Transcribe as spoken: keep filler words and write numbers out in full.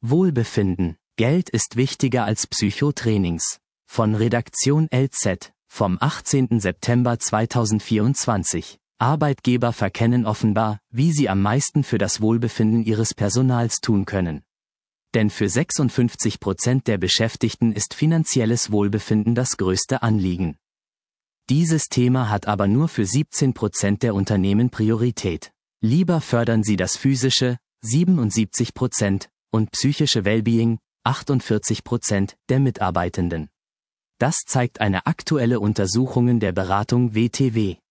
Wohlbefinden. Geld ist wichtiger als Psychotrainings. Von Redaktion L Z, vom achtzehnten September zweitausendvierundzwanzig. Arbeitgeber verkennen offenbar, wie sie am meisten für das Wohlbefinden ihres Personals tun können. Denn für sechsundfünfzig Prozent der Beschäftigten ist finanzielles Wohlbefinden das größte Anliegen. Dieses Thema hat aber nur für siebzehn Prozent der Unternehmen Priorität. Lieber fördern sie das physische, siebenundsiebzig Prozent, und psychische Wellbeing, achtundvierzig Prozent, der Mitarbeitenden. Das zeigt eine aktuelle Untersuchung der Beratung W T W.